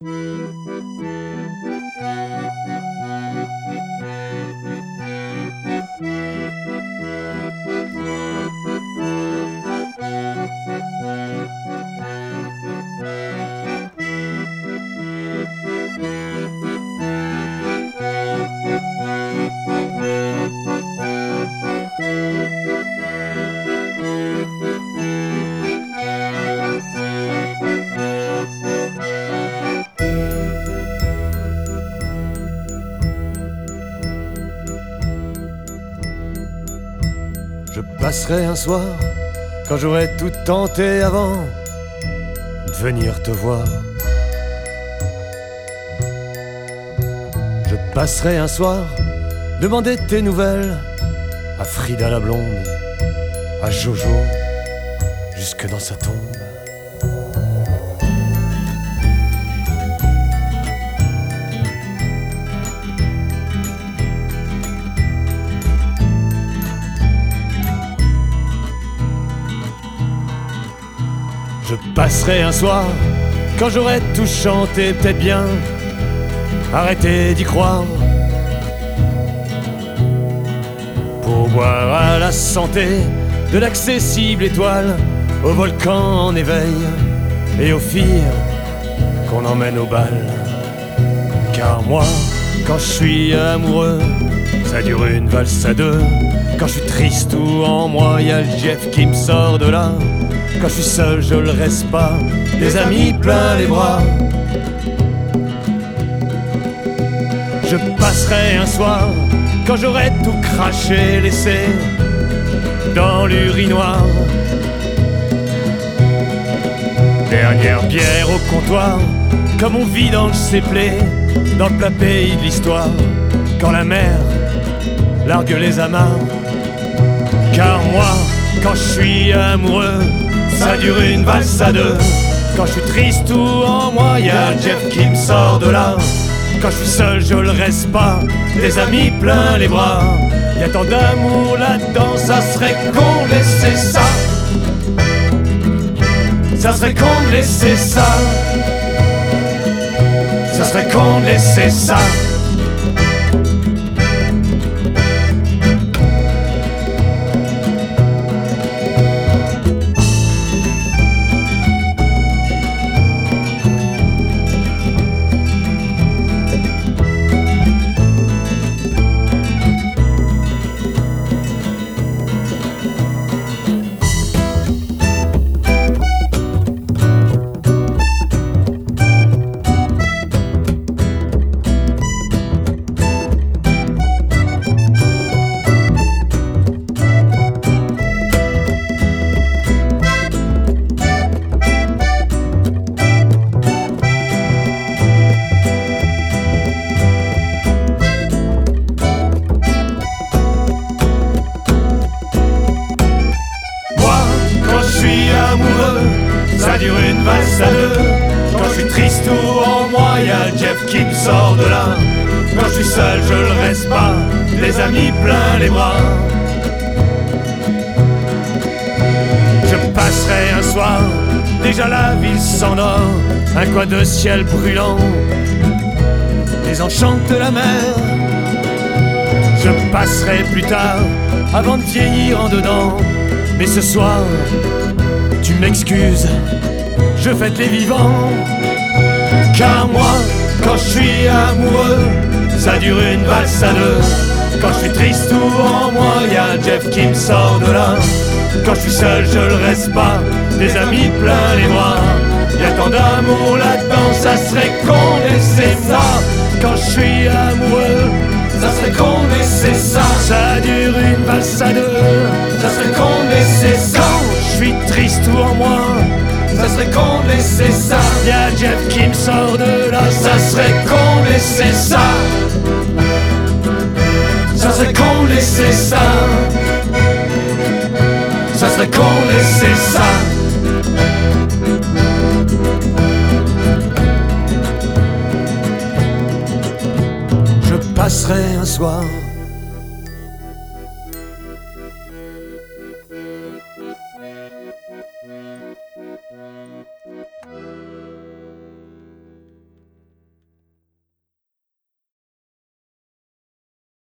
Je passerai un soir, quand j'aurai tout tenté avant de venir te voir. Je passerai un soir, demander tes nouvelles à Frida la blonde, à Jojo, jusque dans sa tombe. Je passerai un soir, quand j'aurai tout chanté, peut-être bien arrêter d'y croire, pour boire à la santé de l'accessible étoile, au volcan en éveil et aux filles qu'on emmène au bal. Car moi, quand je suis amoureux, ça dure une valse à deux. Quand je suis triste ou en moi, y a le Jeff qui me sort de là. Quand je suis seul, je le reste pas, des amis plein les bras. Je passerai un soir, quand j'aurai tout craché, laissé dans l'urinoir. Dernière bière au comptoir, comme on vit dans le séplé, dans le plat pays de l'histoire, quand la mer largue les amarres. Car moi, quand je suis amoureux, ça dure une valse à deux. Quand je suis triste ou en moi, y a Jeff qui me sort de là. Quand je suis seul, je le reste pas, des amis plein les bras. Y a tant d'amour là-dedans, ça serait con de laisser ça. Ça serait con de laisser ça. Ça serait con de laisser ça. Ça dure une valse à deux. Quand je suis triste ou en moi, y a Jeff qui me sort de là. Quand je suis seul, je le reste pas, des amis plein les bras. Je passerai un soir, déjà la ville s'endort, un coin de ciel brûlant, les enchants de la mer. Je passerai plus tard, avant de vieillir en dedans, mais ce soir, tu m'excuses, je fête les vivants. Car moi, quand je suis amoureux, ça dure une valse à deux. Quand je suis triste ou en moi, y a Jeff qui me sort de là. Quand je suis seul, je le reste pas, des amis plein les bras. Y a tant d'amour là-dedans, ça serait con de laisser ça. Quand je suis amoureux, ça serait con de laisser ça. Ça dure une valse à deux, ça serait con de laisser ça. Je suis triste ou en moi, ça serait con de laisser ça. Y'a Jeff qui me sort de là, ça serait con de laisser ça. Ça serait con de laisser ça. Ça serait con de laisser ça. Je passerai un soir